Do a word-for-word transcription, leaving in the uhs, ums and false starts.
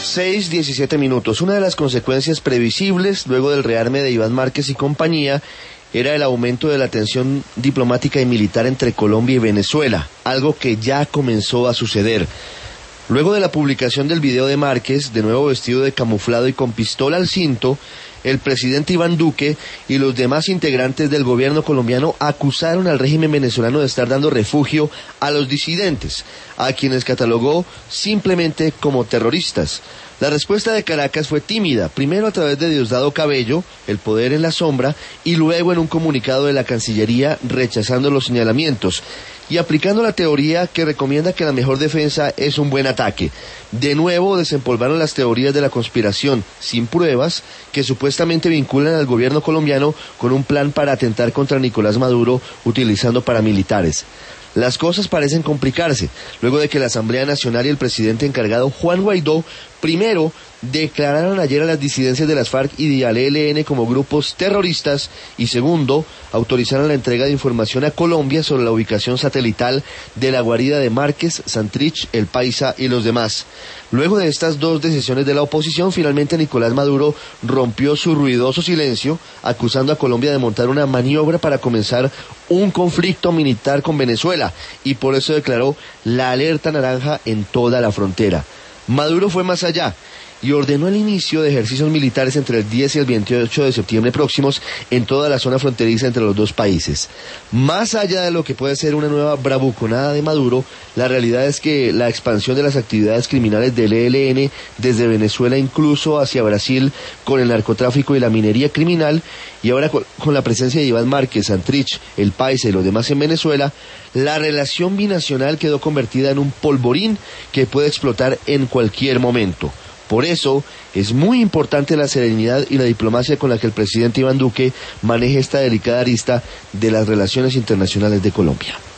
seis diecisiete minutos. Una de las consecuencias previsibles luego del rearme de Iván Márquez y compañía era el aumento de la tensión diplomática y militar entre Colombia y Venezuela, algo que ya comenzó a suceder. Luego de la publicación del video de Márquez, de nuevo vestido de camuflado y con pistola al cinto, el presidente Iván Duque y los demás integrantes del gobierno colombiano acusaron al régimen venezolano de estar dando refugio a los disidentes, a quienes catalogó simplemente como terroristas. La respuesta de Caracas fue tímida, primero a través de Diosdado Cabello, el poder en la sombra, y luego en un comunicado de la Cancillería rechazando los señalamientos y aplicando la teoría que recomienda que la mejor defensa es un buen ataque. De nuevo desempolvaron las teorías de la conspiración, sin pruebas, que supuestamente vinculan al gobierno colombiano con un plan para atentar contra Nicolás Maduro utilizando paramilitares. Las cosas parecen complicarse, luego de que la Asamblea Nacional y el presidente encargado Juan Guaidó, primero, declararon ayer a las disidencias de las FARC y al E L N como grupos terroristas, y segundo, autorizaron la entrega de información a Colombia sobre la ubicación satelital de la guarida de Márquez, Santrich, El Paisa y los demás. Luego de estas dos decisiones de la oposición, finalmente Nicolás Maduro rompió su ruidoso silencio, acusando a Colombia de montar una maniobra para comenzar un conflicto militar con Venezuela, y por eso declaró la alerta naranja en toda la frontera. Maduro fue más allá y ordenó el inicio de ejercicios militares entre el diez y el veintiocho de septiembre próximos en toda la zona fronteriza entre los dos países. Más allá de lo que puede ser una nueva bravuconada de Maduro, la realidad es que la expansión de las actividades criminales del E L N desde Venezuela incluso hacia Brasil con el narcotráfico y la minería criminal, y ahora con, con la presencia de Iván Márquez, Santrich, El Paisa y los demás en Venezuela, la relación binacional quedó convertida en un polvorín que puede explotar en cualquier momento. Por eso, es muy importante la serenidad y la diplomacia con la que el presidente Iván Duque maneja esta delicada arista de las relaciones internacionales de Colombia.